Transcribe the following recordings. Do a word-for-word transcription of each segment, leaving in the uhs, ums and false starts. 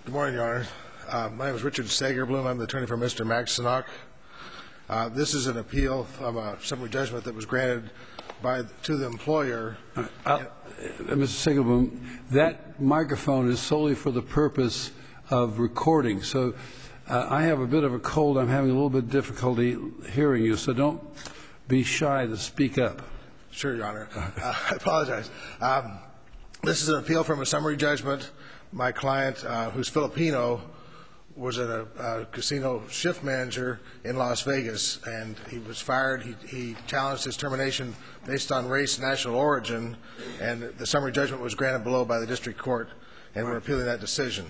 Good morning, Your Honor. Uh, my name is Richard Sagerblum. I'm the attorney for Mister Maxenok. Uh, this is an appeal from a summary judgment that was granted by to the employer. Uh, uh, Mister Sagerblum, that microphone is solely for the purpose of recording. So uh, I have a bit of a cold. I'm having a little bit of difficulty hearing you. So don't be shy to speak up. Sure, Your Honor. Uh, I apologize. Um, this is an appeal from a summary judgment. My client, uh, who's Filipino, was a, a casino shift manager in Las Vegas, and he was fired. He, he challenged his termination based on race, national origin, and the summary judgment was granted below by the district court, and we're appealing that decision.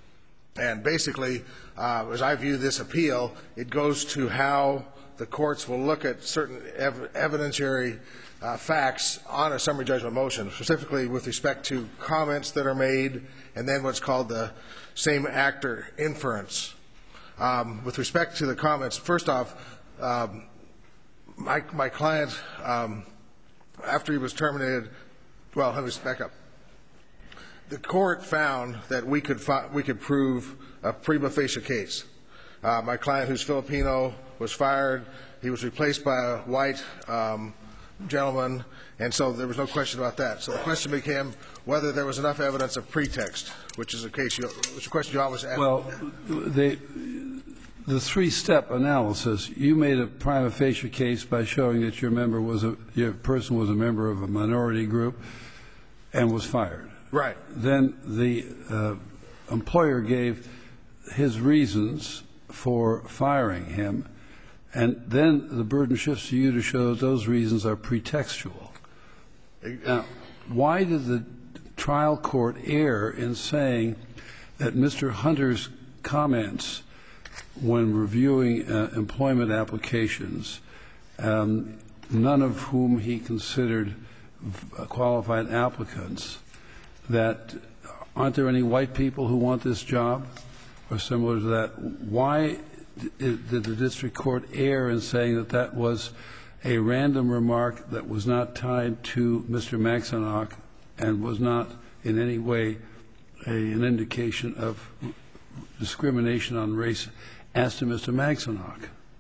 And basically, uh, as I view this appeal, it goes to how the courts will look at certain ev evidentiary uh, facts on a summary judgment motion, specifically with respect to comments that are made, and then what's called the same actor inference. Um, with respect to the comments, first off, um, my, my client, um, after he was terminated, well, let me back up. The court found that we could, fi we could prove a prima facie case. Uh, my client, who's Filipino, was fired. He was replaced by a white um, gentleman, and so there was no question about that. So the question became whether there was enough evidence of pretext, which is a case you, which is a question you always ask. Well, they, the three-step analysis, you made a prima facie case by showing that your member was a your person was a member of a minority group and was fired. Right. Then the uh, employer gave his reasons for firing him, and then the burden shifts to you to show those reasons are pretextual. Now, why did the trial court err in saying that Mister Hunter's comments when reviewing uh, employment applications, um, none of whom he considered qualified applicants, that aren't there any white people who want this job or similar to that? Why did the district court err in saying that that was a random remark that was not tied to Mister Maxenok and was not in any way a, an indication of discrimination on race as to Mister Maxenok?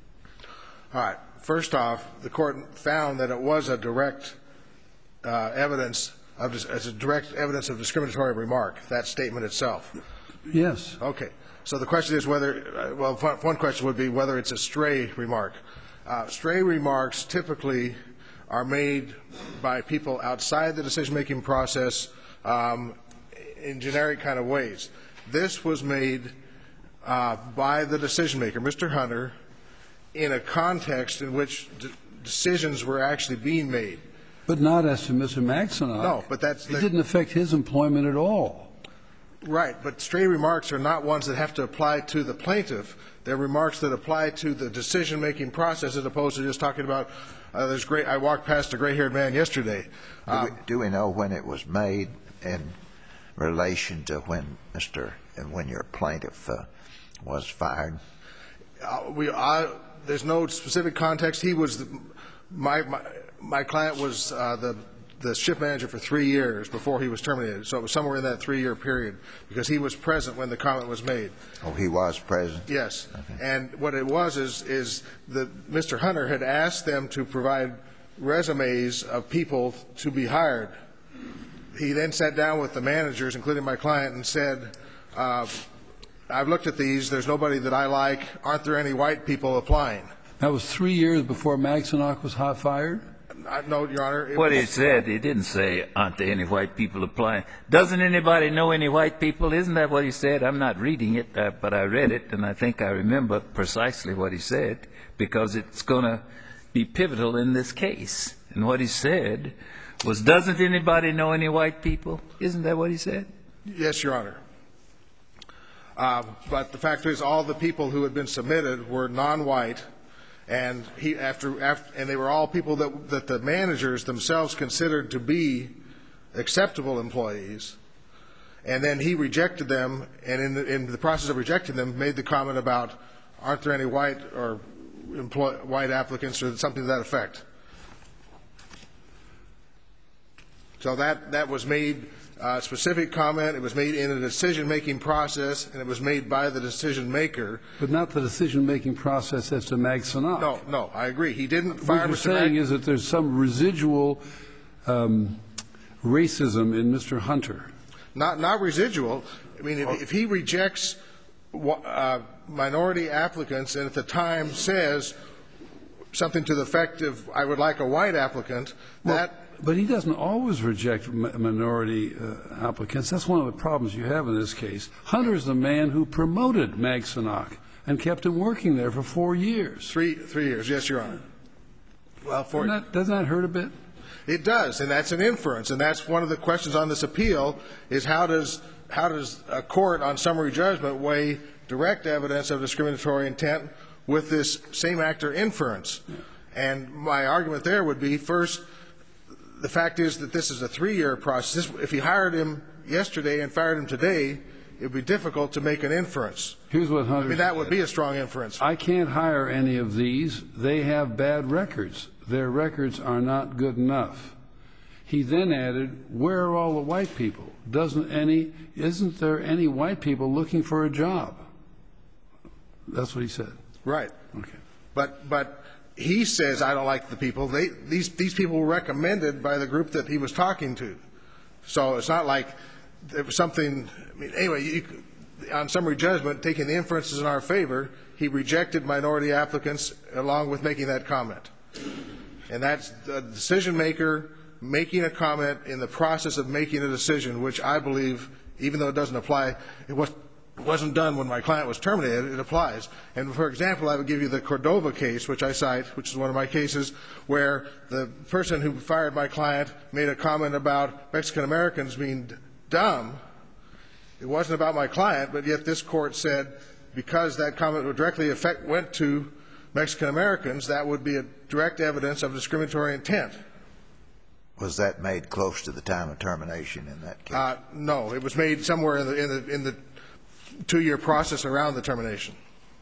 All right. First off, the court found that it was a direct uh, evidence of as a direct evidence of discriminatory remark, that statement itself. Yes. Okay. So the question is whether, uh, well, one question would be whether it's a stray remark. Uh, stray remarks typically are made by people outside the decision-making process um, in generic kind of ways. This was made uh, by the decision-maker, Mister Hunter, in a context in which d decisions were actually being made. But not as to Mister Maxenok. No, but that's... It didn't affect his employment at all. Right, but stray remarks are not ones that have to apply to the plaintiff. They're remarks that apply to the decision-making process as opposed to just talking about, uh, there's great, I walked past a gray-haired man yesterday. Um, do, we, do we know when it was made in relation to when Mister and when your plaintiff uh, was fired? Uh, we, uh, there's no specific context. He was, the, my, my, my client was uh, the the shift manager for three years before he was terminated. So it was somewhere in that three-year period because he was present when the comment was made. Oh, he was present? Yes. Okay. And what it was is, is that Mister Hunter had asked them to provide resumes of people to be hired. He then sat down with the managers, including my client, and said, uh, I've looked at these. There's nobody that I like. Aren't there any white people applying? That was three years before Maxenok was hot fired? No, Your Honor. What he said, he didn't say, aren't there any white people applying? Doesn't anybody know any white people? Isn't that what he said? I'm not reading it, uh, but I read it, and I think I remember precisely what he said, because it's going to be pivotal in this case. And what he said was, doesn't anybody know any white people? Isn't that what he said? Yes, Your Honor. Uh, but the fact is, all the people who had been submitted were non-white. And he, after, after, and they were all people that, that the managers themselves considered to be acceptable employees. And then he rejected them, and in the, in the process of rejecting them, made the comment about, aren't there any white or employ, white applicants or something to that effect. So that, that was made uh, specific comment. It was made in a decision-making process, and it was made by the decision-maker. But not the decision-making process as to Mag Sanok. No, no, I agree. He didn't fire What you're Mister saying Mag- is that there's some residual um, racism in Mister Hunter. Not, not residual. I mean, if, if he rejects uh, minority applicants and at the time says something to the effect of, I would like a white applicant, Well, that... But he doesn't always reject minority uh, applicants. That's one of the problems you have in this case. Hunter's the man who promoted Mag Sanok and kept him working there for four years. Three, three years, yes, Your Honor. Well, for Doesn't that, doesn't that hurt a bit? It does, and that's an inference, and that's one of the questions on this appeal, is how does how does a court on summary judgment weigh direct evidence of discriminatory intent with this same actor inference? Yeah. And my argument there would be, first, the fact is that this is a three-year process. If you hired him yesterday and fired him today, it would be difficult to make an inference. Here's what Hunter I mean, that said. would be a strong inference. I can't hire any of these. They have bad records. Their records are not good enough. He then added, where are all the white people? Doesn't any, isn't there any white people looking for a job? That's what he said. Right. Okay. But, but he says, I don't like the people. They, these, these people were recommended by the group that he was talking to. So it's not like it was something, I mean, anyway, you, on summary judgment, taking the inferences in our favor, he rejected minority applicants along with making that comment. And that's the decision maker making a comment in the process of making a decision, which I believe, even though it doesn't apply, it was, wasn't done when my client was terminated, it applies. And for example, I would give you the Cordova case, which I cite, which is one of my cases, where the person who fired my client made a comment about Mexican Americans being dumb. It wasn't about my client, but yet this court said because that comment would directly affect, went to Mexican Americans, that would be a direct evidence of discriminatory intent. Was that made close to the time of termination in that case? Uh, no, it was made somewhere in the, in the, in the two-year process around the termination.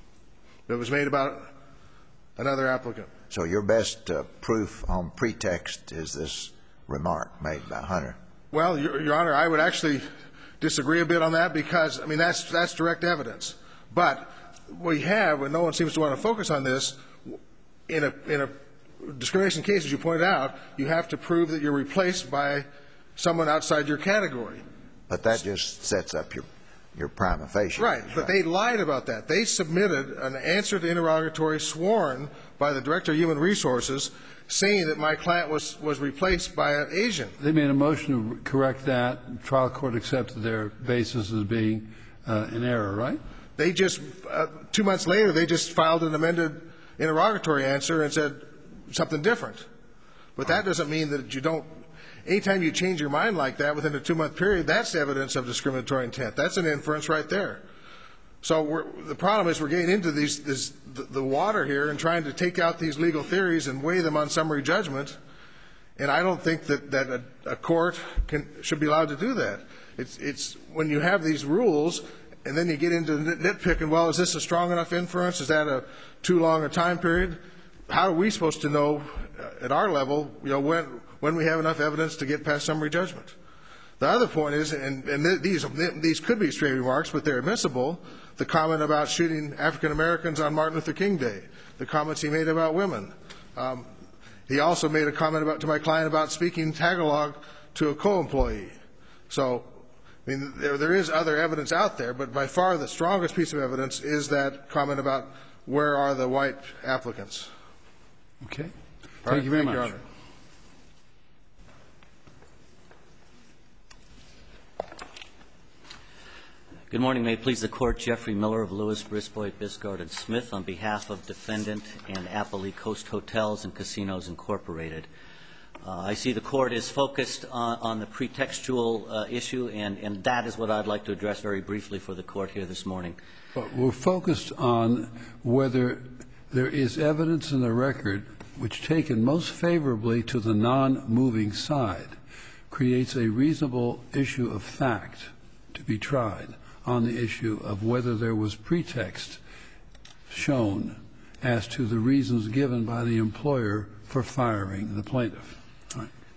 It was made about another applicant. So your best uh, proof on pretext is this remark made by Hunter? Well, Your, Your Honor, I would actually disagree a bit on that because, I mean, that's, that's direct evidence. But we have, and no one seems to want to focus on this, in a, in a discrimination case, as you pointed out, you have to prove that you're replaced by someone outside your category. But that just sets up your, your prima facie. Right, but they lied about that. They submitted an answer to interrogatory sworn by the Director of Human Resources saying that my client was, was replaced by an Asian. They made a motion to correct that. The trial court accepted their basis as being uh, in error, right? They just, uh, two months later, they just filed an amended interrogatory answer and said something different. But that doesn't mean that you don't, anytime you change your mind like that within a two-month period, that's evidence of discriminatory intent. That's an inference right there. So we're, the problem is we're getting into these, this, the, the water here and trying to take out these legal theories and weigh them on summary judgment. And I don't think that, that a, a court can, should be allowed to do that. It's, it's when you have these rules and then you get into nitpicking, well, is this a strong enough inference? Is that a too long a time period? How are we supposed to know at our level, you know, when, when we have enough evidence to get past summary judgment? The other point is, and, and these, these could be stray remarks, but they're admissible, the comment about shooting African Americans on Martin Luther King Day, the comments he made about women. Um, he also made a comment about, to my client about speaking Tagalog to a co-employee. So, I mean, there, there is other evidence out there, but by far the strongest piece of evidence is that comment about where are the white applicants. Okay. Thank right, you very thank much. You, Honor. Good morning. May it please the Court. Jeffrey Miller of Lewis, Brisbois, Biscard, and Smith on behalf of Defendant and Appellee Coast Hotels and Casinos Incorporated. Uh, I see the Court is focused on, on the pretextual uh, issue, and, and that is what I'd like to address very briefly for the Court here this morning. But we're focused on whether there is evidence in the record which, taken most favorably to the non-moving side, creates a reasonable issue of fact to be tried on the issue of whether there was pretext shown as to the reasons given by the employer for firing the plaintiff. Right.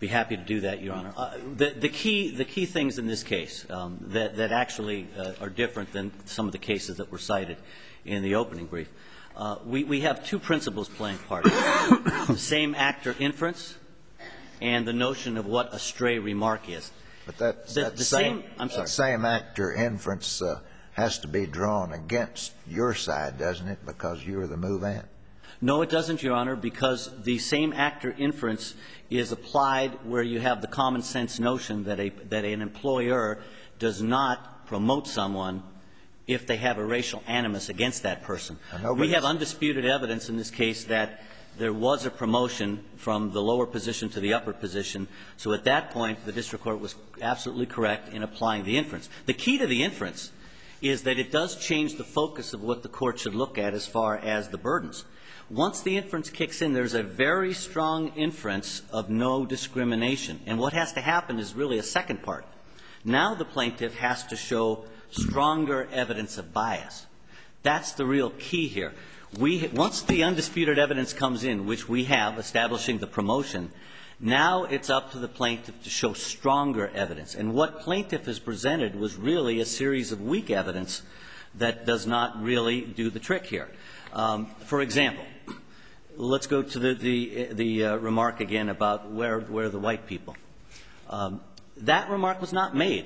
Be happy to do that, Your Honor. Uh, the, the, key, the key things in this case um, that, that actually uh, are different than some of the cases that were cited in the opening brief. Uh, we, we have two principles playing part. The same actor inference and the notion of what a stray remark is. But that, the, that the same, same, I'm sorry. that same actor inference uh, has to be drawn against your side, doesn't it, because you're the move-in? No, it doesn't, Your Honor, because the same actor inference is applied where you have the common sense notion that, a, that an employer does not promote someone if they have a racial animus against that person. We have undisputed evidence in this case that there was a promotion from the lower position to the upper position. So at that point, the district court was absolutely correct in applying the inference. The key to the inference is that it does change the focus of what the court should look at as far as the burdens. Once the inference kicks in, there's a very strong inference of no discrimination. And what has to happen is really a second part. Now the plaintiff has to show stronger evidence of bias. That's the real key here. We, once the undisputed evidence comes in, which we have, establishing the promotion, now it's up to the plaintiff to show stronger evidence. And what plaintiff has presented was really a series of weak evidence that does not really do the trick here. Um, for example, let's go to the, the, the uh, remark again about where, where the white people. Um, that remark was not made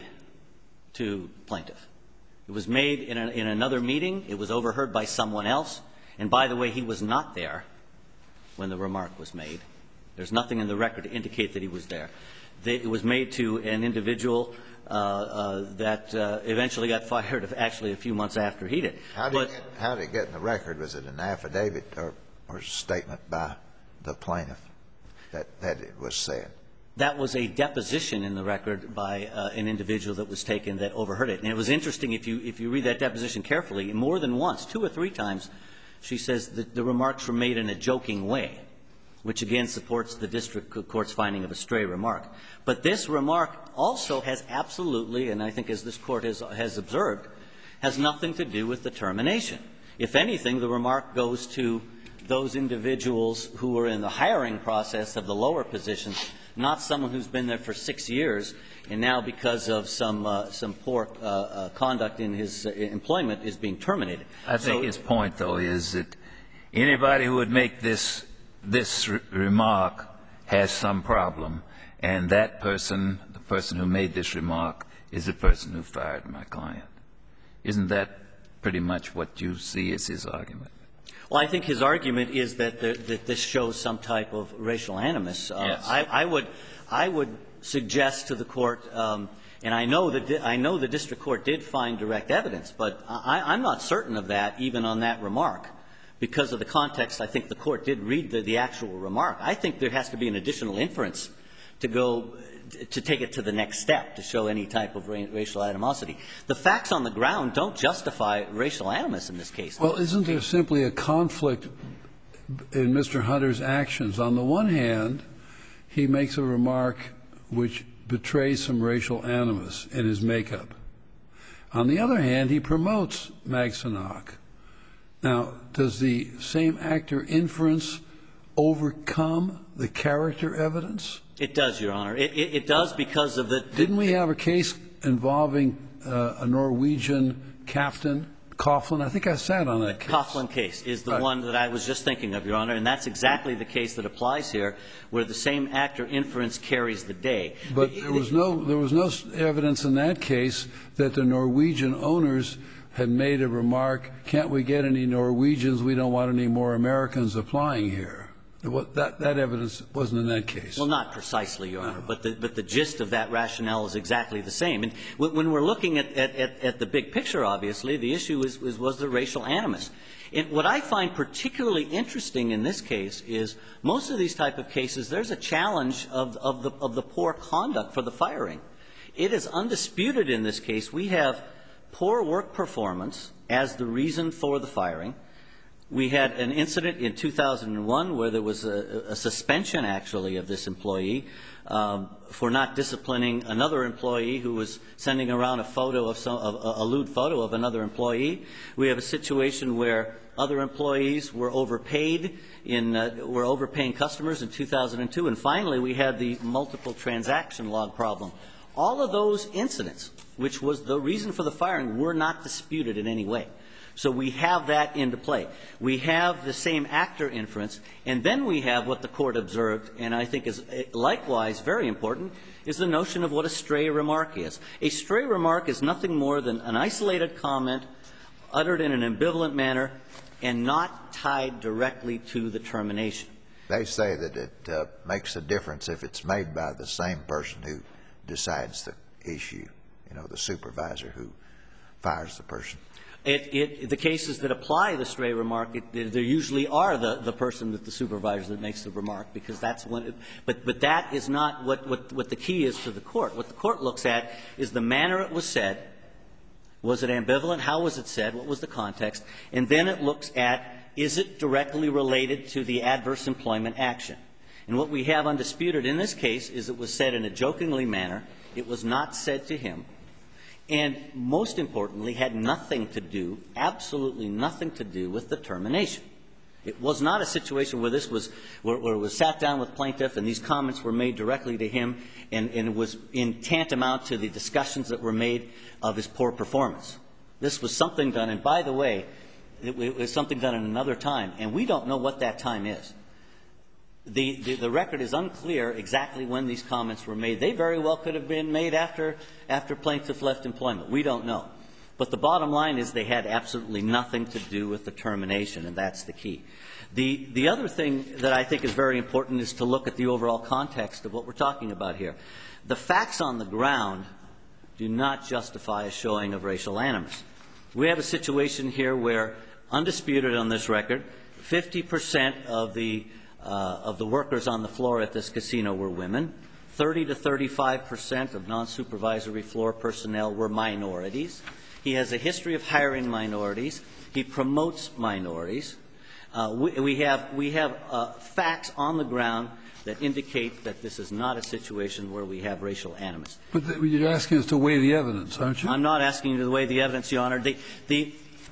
to plaintiff. It was made in, a, in another meeting. It was overheard by someone else. And by the way, he was not there when the remark was made. There's nothing in the record to indicate that he was there. It was made to an individual uh, uh, that uh, eventually got fired actually a few months after he did. How did, but, it, how did it get in the record? Was it an affidavit or, or a statement by the plaintiff that, that it was said? That was a deposition in the record by uh, an individual that was taken that overheard it. And it was interesting, if you, if you read that deposition carefully, more than once, two or three times, she says that the remarks were made in a joking way, which again supports the district court's finding of a stray remark. But this remark also has absolutely, and I think as this court has, has observed, has nothing to do with the termination. If anything, the remark goes to those individuals who were in the hiring process of the lower positions, not someone who's been there for six years and now because of some, uh, some poor uh, uh, conduct in his uh, employment is being terminated. I think so, his point, though, is that anybody who would make this, this re remark has some problem, and that person, the person who made this remark, is the person who fired my client. Isn't that pretty much what you see as his argument? Well, I think his argument is that, the, that this shows some type of racial animus. Uh, yes. I, I, would, I would suggest to the court, um, and I know, that I know the district court did find direct evidence, but I, I'm not certain of that even on that remark. Because of the context, I think the court did read the, the actual remark. I think there has to be an additional inference to go to take it to the next step to show any type of ra racial animosity. The facts on the ground don't justify racial animus in this case. Well, isn't there simply a conflict in Mister Hunter's actions? On the one hand, he makes a remark which betrays some racial animus in his makeup. On the other hand, he promotes Magsanok. Now, does the same actor inference overcome the character evidence? It does, Your Honor. It, it, it does because of the... Didn't we have a case involving uh, a Norwegian captain, Coughlin? I think I sat on that case. The Coughlin case is the right. one that I was just thinking of, Your Honor, and that's exactly the case that applies here, where the same actor inference carries the day. But there was no, there was no evidence in that case that the Norwegian owners had made a remark, can't we get any Norwegians? We don't want any more Americans applying here. What, that, that evidence wasn't in that case. Well, not precisely, Your Honor, but the, but the gist of that rationale is exactly the same. And when we're looking at, at, at the big picture, obviously, the issue is, is was the racial animus. And what I find particularly interesting in this case is most of these type of cases, there's a challenge of, of, the, of the poor conduct for the firing. It is undisputed in this case. We have poor work performance as the reason for the firing, We had an incident in two thousand one where there was a, a suspension, actually, of this employee um, for not disciplining another employee who was sending around a photo of some, of, a, a lewd photo of another employee. We have a situation where other employees were overpaid in, uh, were overpaying customers in two thousand two. And finally, we had the multiple transaction log problem. All of those incidents, which was the reason for the firing, were not disputed in any way. So we have that into play. We have the same actor inference, and then we have what the Court observed, and I think is likewise very important, is the notion of what a stray remark is. A stray remark is nothing more than an isolated comment uttered in an ambivalent manner and not tied directly to the termination. They say that it uh, makes a difference if it's made by the same person who decides the issue, you know, the supervisor who fires the person. It, it, the cases that apply the stray remark, it, it, there usually are the, the person that the supervisor that makes the remark, because that's when it, but, but that is not what, what, what the key is to the Court. What the Court looks at is the manner it was said. Was it ambivalent? How was it said? What was the context? And then it looks at, is it directly related to the adverse employment action? And what we have undisputed in this case is it was said in a jokingly manner. It was not said to him. And most importantly, had nothing to do, absolutely nothing to do with the termination. It was not a situation where this was, where, where it was sat down with plaintiff and these comments were made directly to him, and, and it was in tantamount to the discussions that were made of his poor performance. This was something done, and by the way, it, it was something done in another time, and we don't know what that time is. The, the, the record is unclear exactly when these comments were made. They very well could have been made after, after plaintiff left employment. We don't know. But the bottom line is they had absolutely nothing to do with the termination, and that's the key. The, the other thing that I think is very important is to look at the overall context of what we're talking about here. The facts on the ground do not justify a showing of racial animus. We have a situation here where, undisputed on this record, fifty percent of the Uh, of the workers on the floor at this casino were women. thirty to thirty-five percent of non-supervisory floor personnel were minorities. He has a history of hiring minorities. He promotes minorities. Uh, we, we have, we have uh, facts on the ground that indicate that this is not a situation where we have racial animus. But the, you're asking us to weigh the evidence, aren't you? I'm not asking you to weigh the evidence, Your Honor. The, the,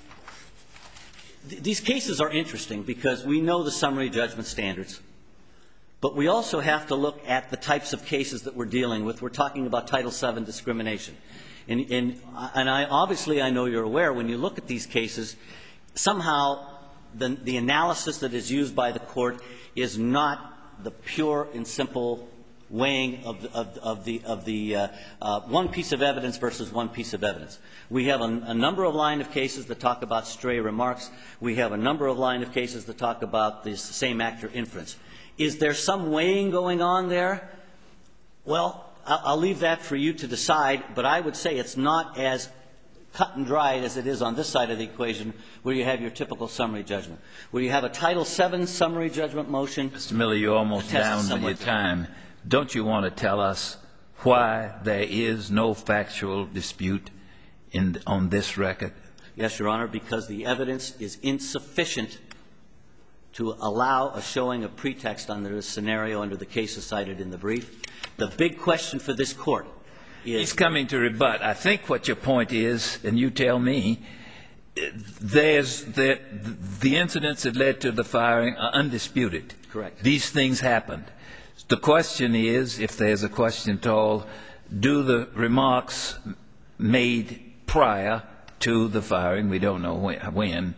These cases are interesting because we know the summary judgment standards, but we also have to look at the types of cases that we're dealing with. We're talking about Title seven discrimination. And, and, and I, obviously I know you're aware when you look at these cases, somehow the, the analysis that is used by the Court is not the pure and simple weighing of the, of, of the, of the uh, uh, one piece of evidence versus one piece of evidence. We have a, a number of line of cases that talk about stray remarks. We have a number of line of cases that talk about the same actor inference. Is there some weighing going on there? Well, I'll leave that for you to decide, but I would say it's not as cut and dried as it is on this side of the equation, where you have your typical summary judgment. Where you have a Title seven summary judgment motion. Mister Miller, you're almost down to your time. Don't you want to tell us why there is no factual dispute in, on this record? Yes, Your Honor, because the evidence is insufficient to allow a showing of pretext under this scenario under the cases cited in the brief. The big question for this Court is... He's coming to rebut. I think what your point is, and you tell me, there's the, the incidents that led to the firing are undisputed. Correct. These things happened. The question is, if there's a question at all, do the remarks made prior to the firing, we don't know when, when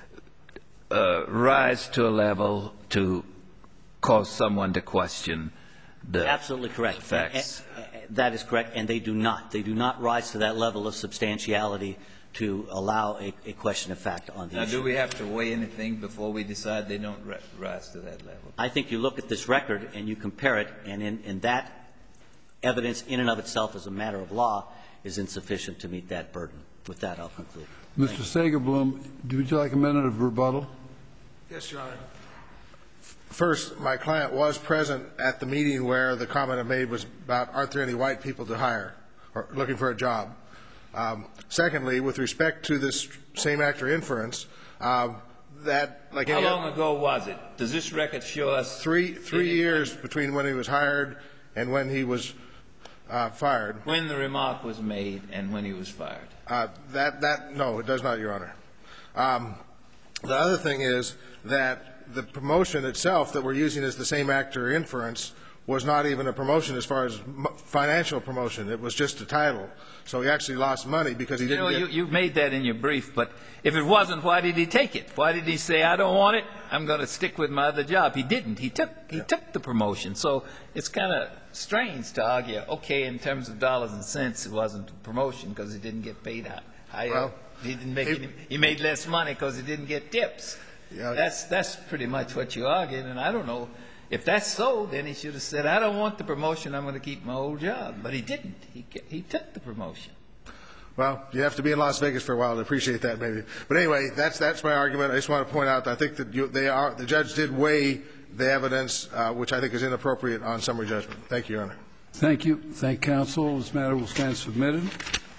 uh, rise to a level to cause someone to question the Absolutely correct. facts? A, a, that is correct, and they do not. They do not rise to that level of substantiality to allow a, a question of fact on the now, issue. do we have to weigh anything before we decide they don't rise to that level? I think you look at this record and you compare it, and in, in that evidence in and of itself as a matter of law is insufficient to meet that burden. With that, I'll conclude. Mister Sagerblum, would you like a minute of rebuttal? Yes, Your Honor. First, my client was present at the meeting where the comment I made was about aren't there any white people to hire or looking for a job. Um, secondly, with respect to this same actor inference, uh, That, like How any long other- ago was it? Does this record show us? Three, three years between when he was hired and when he was uh, fired. When the remark was made and when he was fired? Uh, that, that, no, it does not, Your Honor. Um, the other thing is that the promotion itself that we're using as the same actor inference was not even a promotion as far as m- financial promotion. It was just a title. So he actually lost money because he You didn't know, get... you, you made that in your brief, but if it wasn't, why did he take it? Why did he say, I don't want it, I'm going to stick with my other job? He didn't. He took he Yeah. took the promotion. So it's kind of strange to argue, okay, in terms of dollars and cents, it wasn't a promotion because he didn't get paid out. higher. Well, he didn't make he- any, he made less money because he didn't get tips. Yeah. That's that's pretty much what you argued, and I don't know. If that's so, then he should have said, I don't want the promotion, I'm going to keep my old job. But he didn't. He he took the promotion. Well, you have to be in Las Vegas for a while to appreciate that, maybe. But anyway, that's that's my argument. I just want to point out that I think that you, they are the judge did weigh the evidence, uh, which I think is inappropriate on summary judgment. Thank you, Your Honor. Thank you. Thank counsel. This matter will stand submitted.